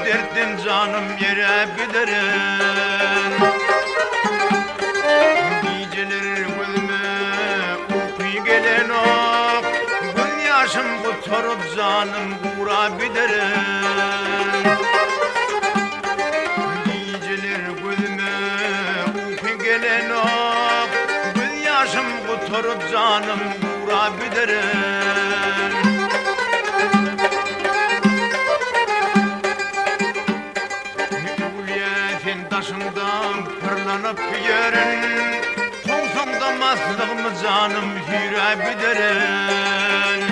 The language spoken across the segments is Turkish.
verdin canım yere giderim. Geceler gözüme uyku gelen ok, gün yaşım kurtarıp canım kura giderim. Geceler gözüme uyku gelen ok, gün yaşım kurtarıp canım kura giderim. Taşından fırlanıp yerin, Kovsanda maslığımı canım yüre biderin.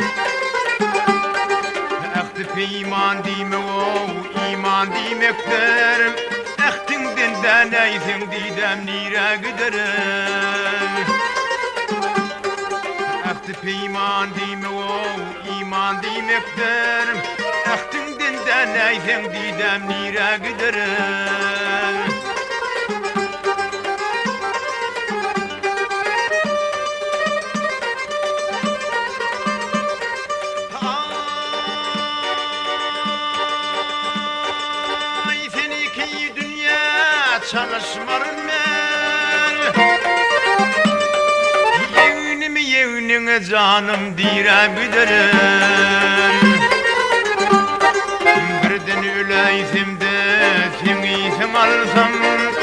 Ehti peyman dime o, iman demektir. Ehtinden de neysin didem nire giderin. Ehti peyman dime o, iman demektir. Ehtinden de neysin didem nire giderin. Çalışmarım ben, yeğenimi yeğenine canım dire giderim. Birden öleysem de seni alsam,